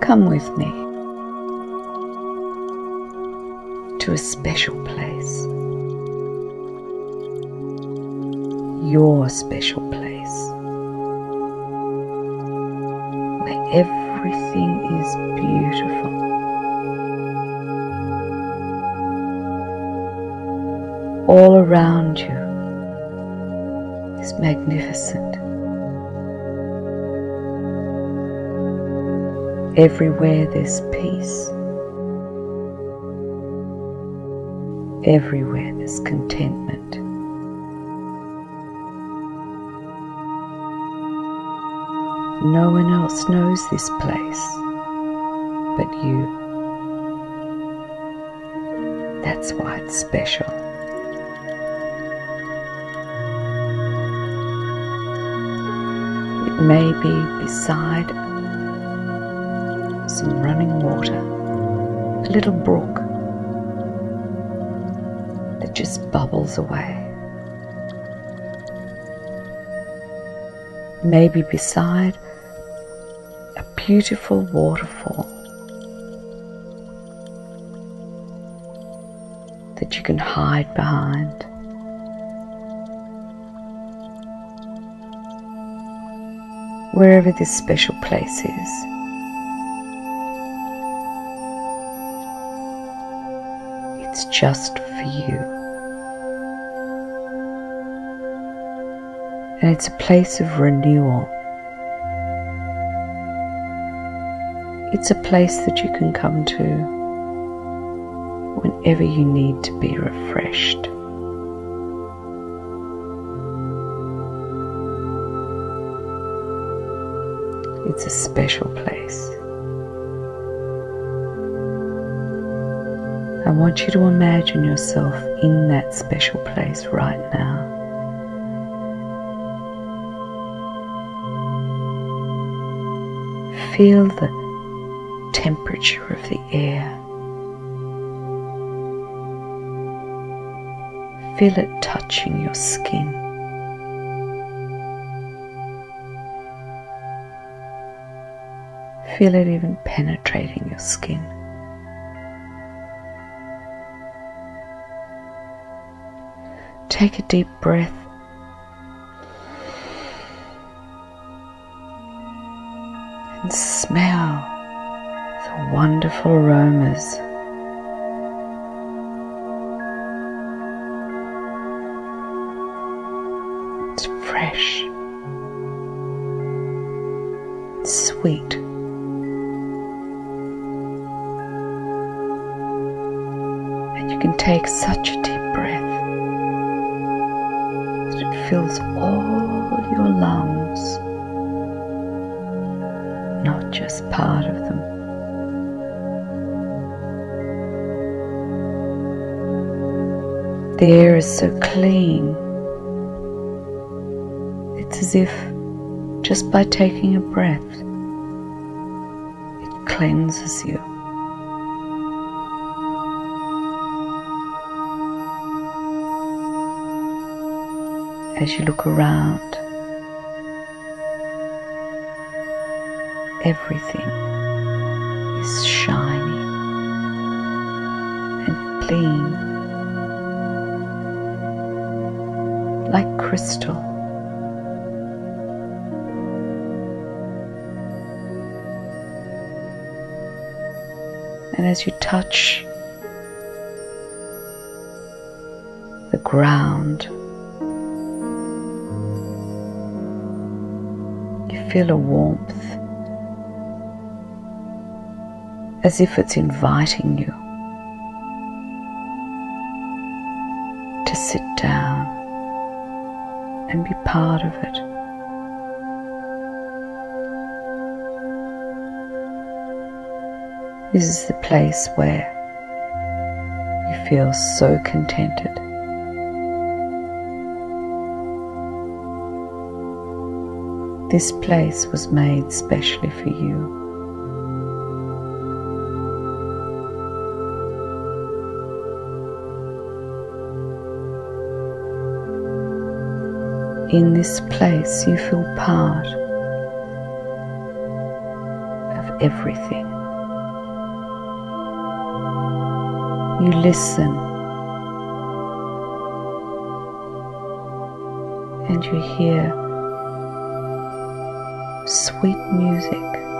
come with me to a special place, your special place, where everything is beautiful. All around you is magnificent. Everywhere there's peace. Everywhere there's contentment. No one else knows this place but you. That's why it's special. It may be beside some running water, a little brook that just bubbles away. Maybe beside a beautiful waterfall that you can hide behind. Wherever this special place is, it's just for you. And it's a place of renewal. It's a place that you can come to whenever you need to be refreshed. It's a special place. I want you to imagine yourself in that special place right now. Feel the temperature of the air. Feel it touching your skin. Feel it even penetrating your skin. Take a deep breath and smell the wonderful aromas. It's fresh, it's sweet, and you can take such a deep breath that it fills all your lungs, not just part of them. The air is so clean. It's as if just by taking a breath, it cleanses you. As you look around, everything is shiny and clean, like crystal. And as you touch the ground, you feel a warmth, as if it's inviting you to sit down and be part of it. This is the place where you feel so contented. This place was made specially for you. In this place you feel part of everything. You listen and you hear sweet music.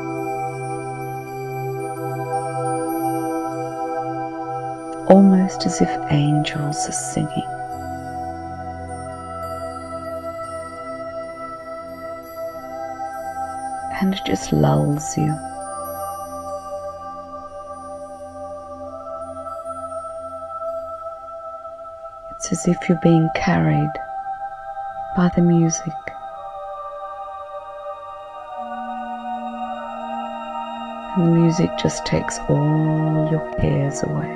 Almost as if angels are singing. And it just lulls you. It's as if you're being carried by the music. And the music just takes all your cares away.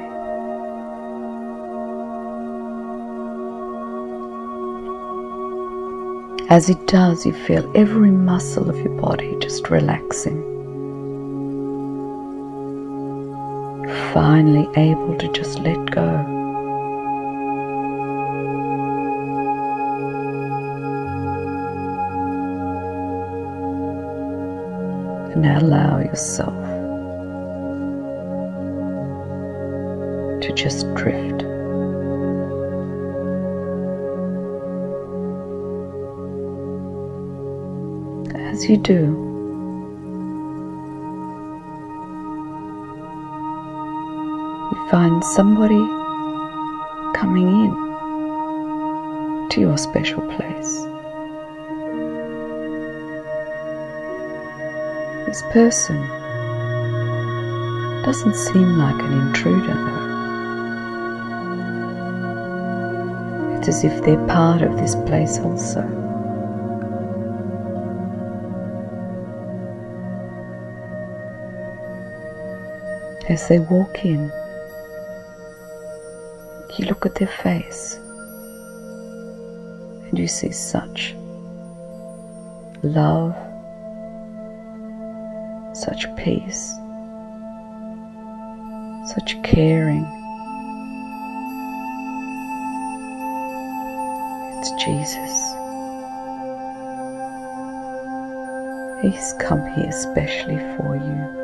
As it does, you feel every muscle of your body just relaxing. You're finally able to just let go. And allow yourself to just drift. As you do, you find somebody coming in to your special place. This person doesn't seem like an intruder, though. It's as if they're part of this place also. As they walk in, you look at their face and you see such love, such peace, such caring. It's Jesus. He's come here especially for you.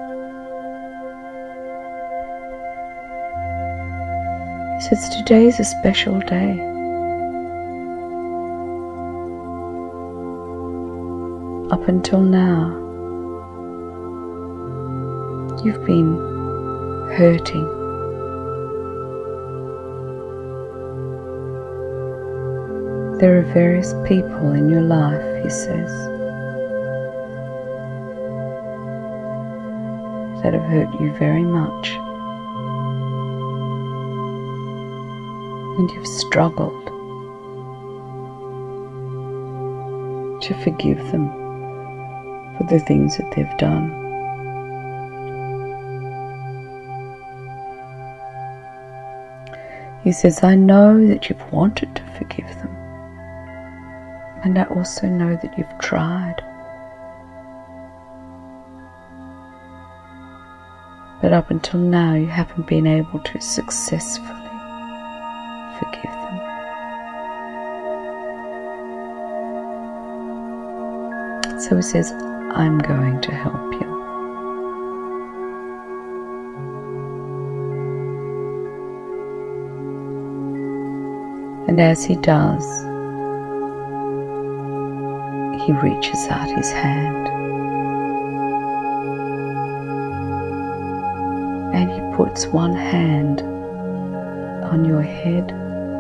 He says today's a special day. Up until now, you've been hurting. There are various people in your life, he says, that have hurt you very much. And you've struggled to forgive them for the things that they've done. He says, I know that you've wanted to forgive them, and I also know that you've tried. But up until now, you haven't been able to successfully forgive them. So he says, I'm going to help you. And as he does, he reaches out his hand and he puts one hand on your head,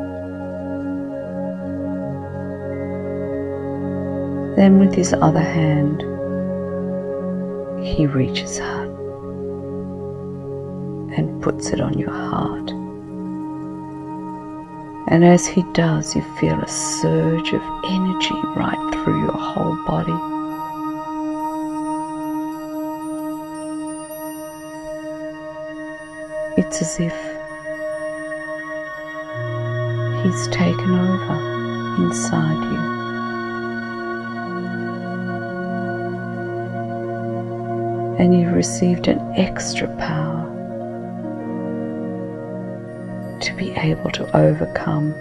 then with his other hand he reaches out and puts it on your heart. And as he does, you feel a surge of energy right through your whole body. It's as if he's taken over inside you. And you've received an extra power to be able to overcome.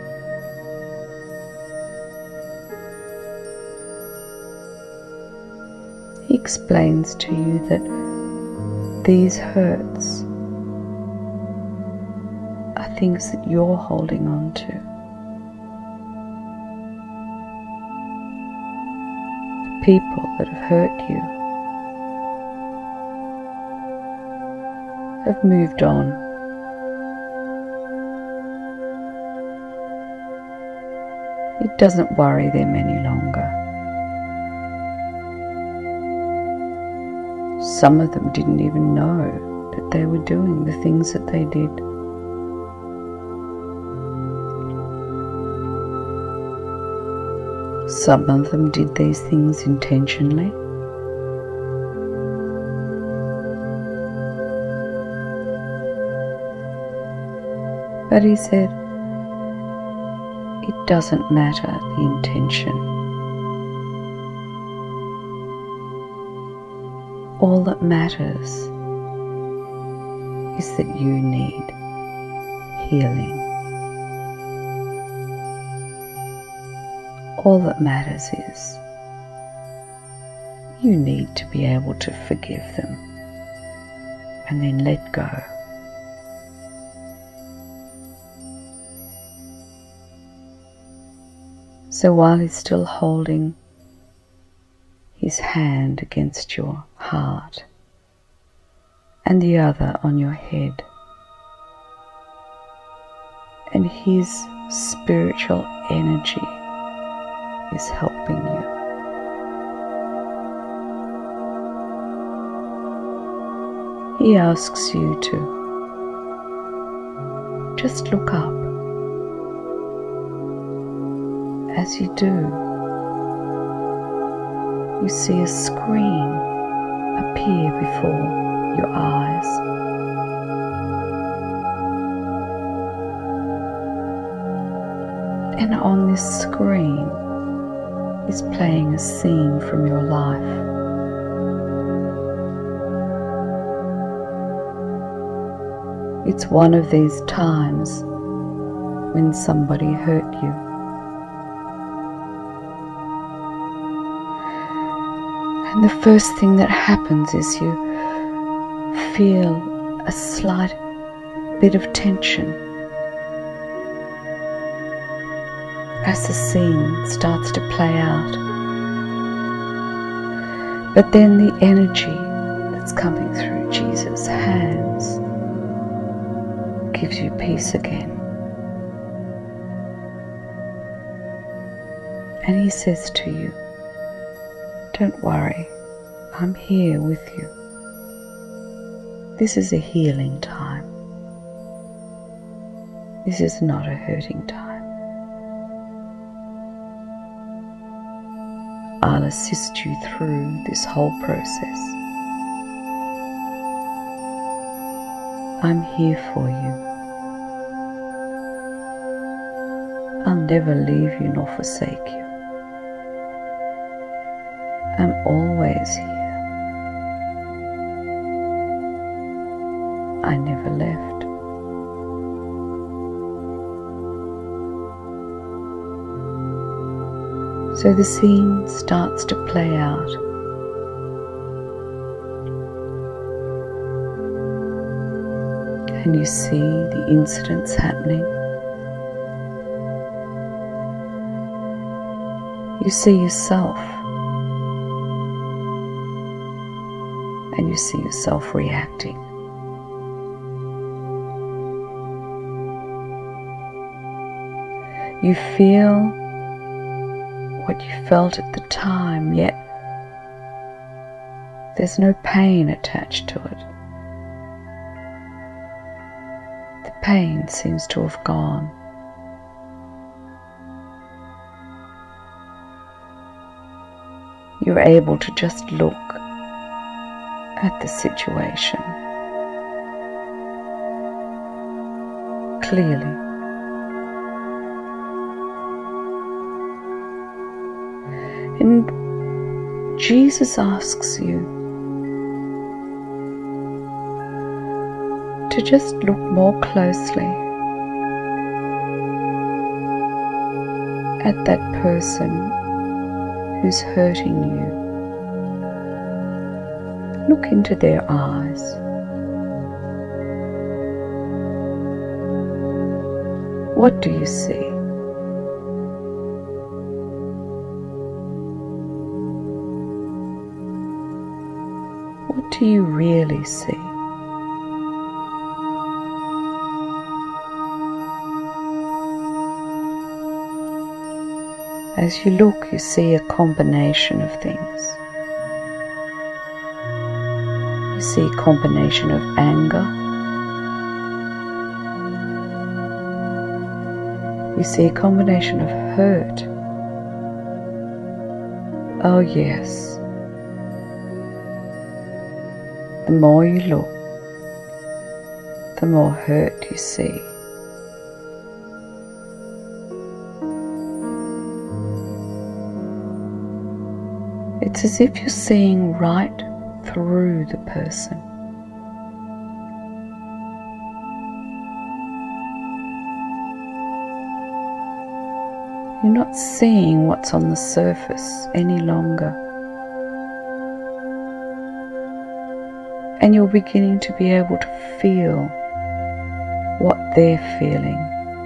He explains to you that these hurts are things that you're holding on to. The people that have hurt you have moved on. It doesn't worry them any longer. Some of them didn't even know that they were doing the things that they did. Some of them did these things intentionally. But he said, it doesn't matter the intention. All that matters is that you need healing. All that matters is you need to be able to forgive them and then let go. So while he's still holding his hand against your heart and the other on your head, and his spiritual energy is helping you, he asks you to just look up. As you do, you see a screen appear before your eyes. And on this screen is playing a scene from your life. It's one of these times when somebody hurt you. And the first thing that happens is you feel a slight bit of tension as the scene starts to play out. But then the energy that's coming through Jesus' hands gives you peace again. And he says to you, don't worry, I'm here with you. This is a healing time. This is not a hurting time. I'll assist you through this whole process. I'm here for you. I'll never leave you nor forsake you. I'm always here. I never left. So the scene starts to play out. And you see the incidents happening. You see yourself. And you see yourself reacting. You feel what you felt at the time, yet there's no pain attached to it. The pain seems to have gone. You're able to just look at the situation clearly. And Jesus asks you to just look more closely at that person who's hurting you. Look into their eyes What do you see? What do you really see? As you look, you see a combination of things. You see a combination of anger. You see a combination of hurt. Oh yes. The more you look, the more hurt you see. It's as if you're seeing right through the person. You're not seeing what's on the surface any longer. And you're beginning to be able to feel what they're feeling.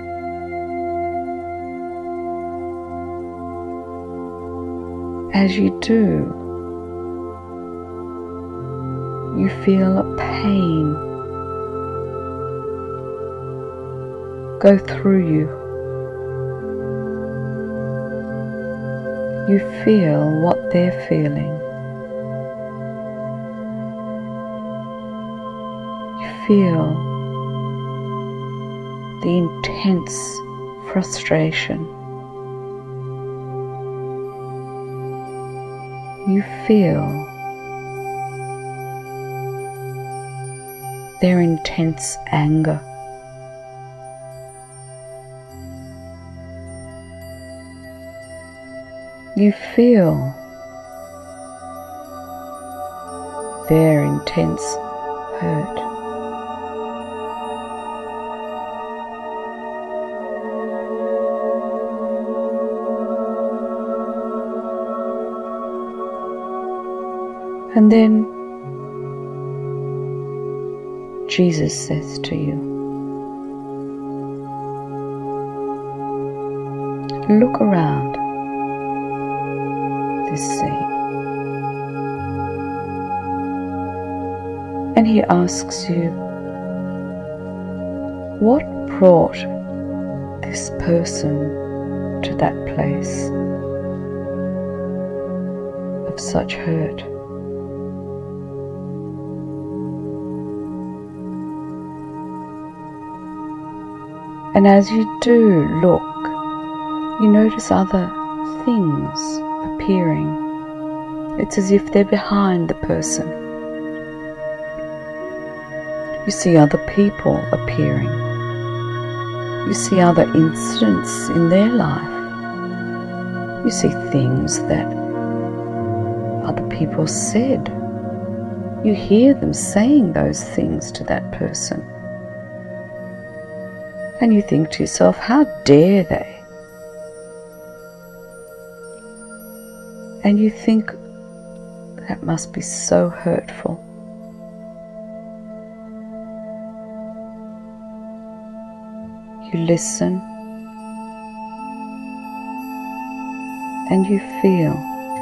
As you do, you feel a pain go through you. You feel what they're feeling. You feel the intense frustration. You feel their intense anger. You feel their intense hurt. And then Jesus says to you, look around this scene. And he asks you, what brought this person to that place of such hurt? And as you do look, you notice other things appearing. It's as if they're behind the person. You see other people appearing. You see other incidents in their life. You see things that other people said. You hear them saying those things to that person. And you think to yourself, how dare they? And you think, that must be so hurtful. You listen and you feel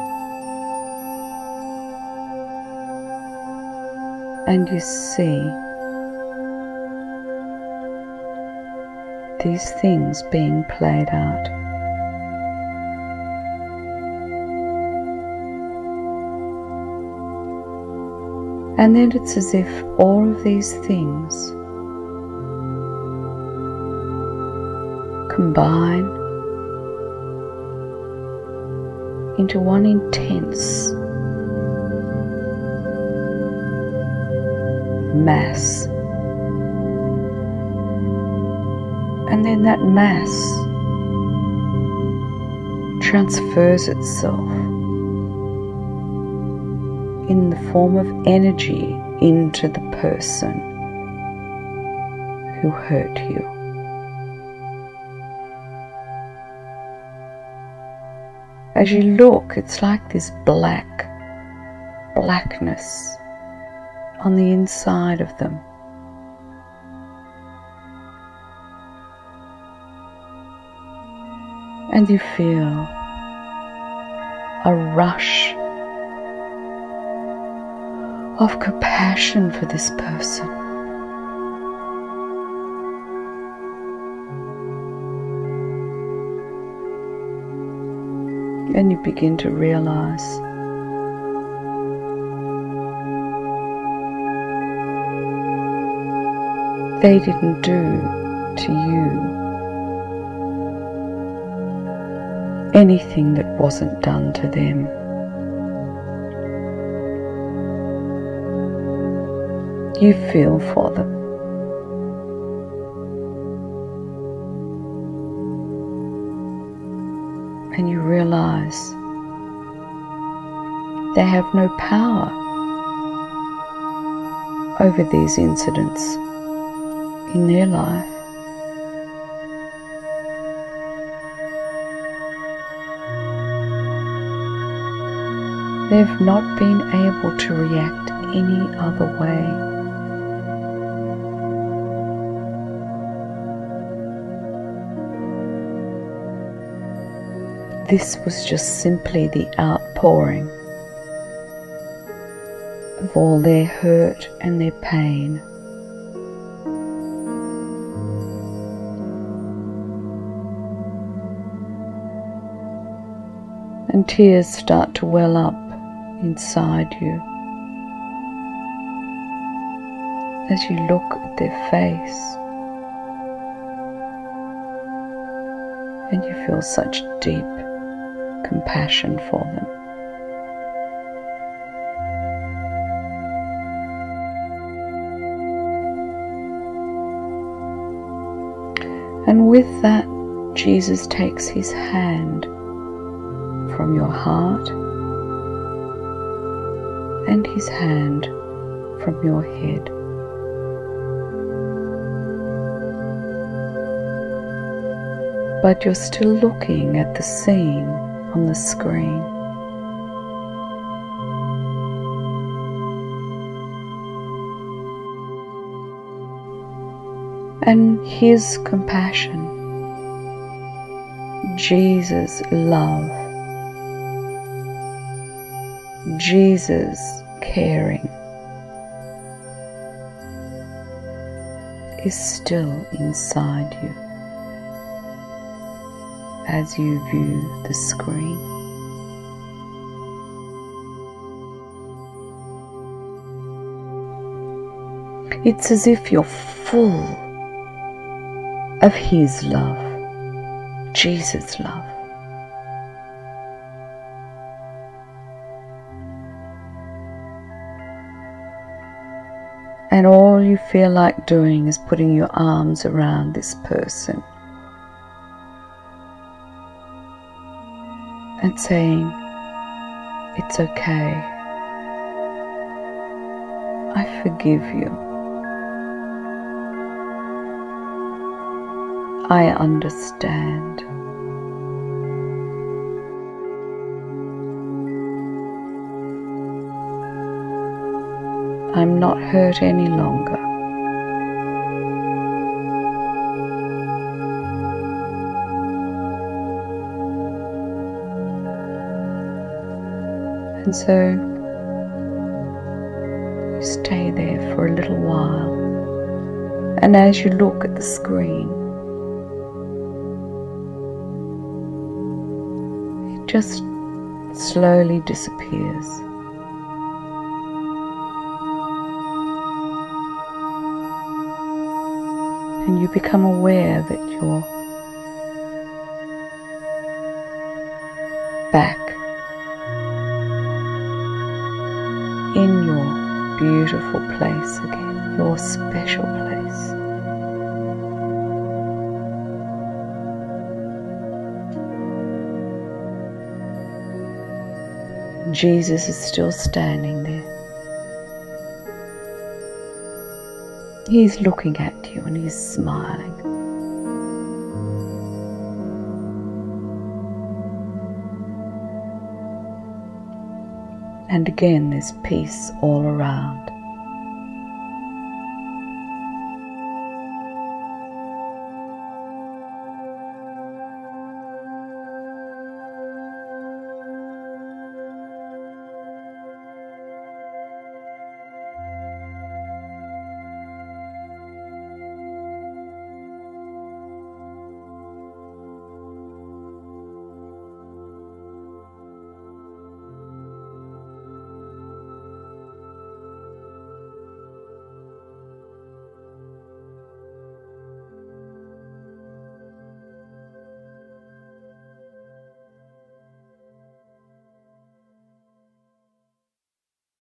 and you see these things being played out. And then it's as if all of these things combine into one intense mass. And then that mass transfers itself in the form of energy into the person who hurt you. As you look, it's like this blackness on the inside of them. And you feel a rush of compassion for this person. And you begin to realize they didn't do to you anything that wasn't done to them. You feel for them. And you realize they have no power over these incidents in their life. They've not been able to react any other way. This was just simply the outpouring of all their hurt and their pain. And tears start to well up inside you as you look at their face, and you feel such deep compassion for them. And with that, Jesus takes his hand from your heart and his hand from your head. But you're still looking at the scene on the screen. And his compassion, Jesus' love, Jesus' caring is still inside you as you view the screen. It's as if you're full of his love, Jesus' love. And all you feel like doing is putting your arms around this person and saying, "It's okay. I forgive you. I understand. I'm not hurt any longer. And so you stay there for a little while, and as you look at the screen, it just slowly disappears. And you become aware that you're back in your beautiful place again, your special place. Jesus is still standing there. He's looking at you and he's smiling. And again, there's peace all around.